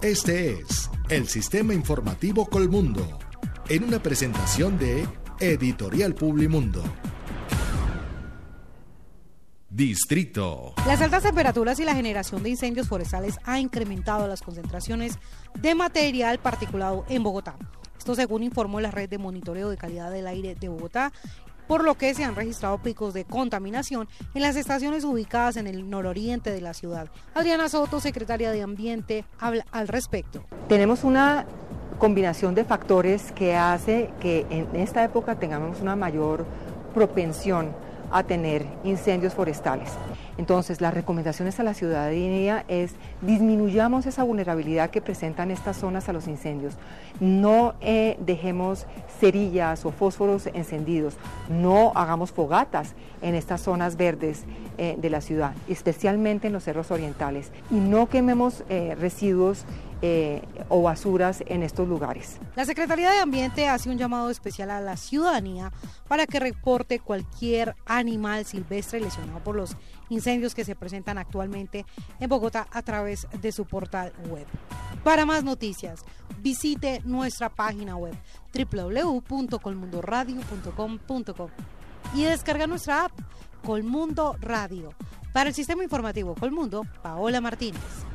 Este es el Sistema Informativo Colmundo, en una presentación de Editorial Publimundo. Distrito. Las altas temperaturas y la generación de incendios forestales ha incrementado las concentraciones de material particulado en Bogotá. Esto según informó la Red de Monitoreo de Calidad del Aire de Bogotá, por lo que se han registrado picos de contaminación en las estaciones ubicadas en el nororiente de la ciudad. Adriana Soto, secretaria de Ambiente, habla al respecto. Tenemos una combinación de factores que hace que en esta época tengamos una mayor propensión a tener incendios forestales. Entonces, las recomendaciones a la ciudadanía es disminuyamos esa vulnerabilidad que presentan estas zonas a los incendios. No dejemos cerillas o fósforos encendidos, no hagamos fogatas en estas zonas verdes de la ciudad, especialmente en los cerros orientales, y no quememos residuos o basuras en estos lugares. La Secretaría de Ambiente hace un llamado especial a la ciudadanía para que reporte cualquier animal silvestre lesionado por los incendios que se presentan actualmente en Bogotá a través de su portal web. Para más noticias, visite nuestra página web www.colmundoradio.com.co y descarga nuestra app Colmundo Radio. Para el Sistema Informativo Colmundo, Paola Martínez.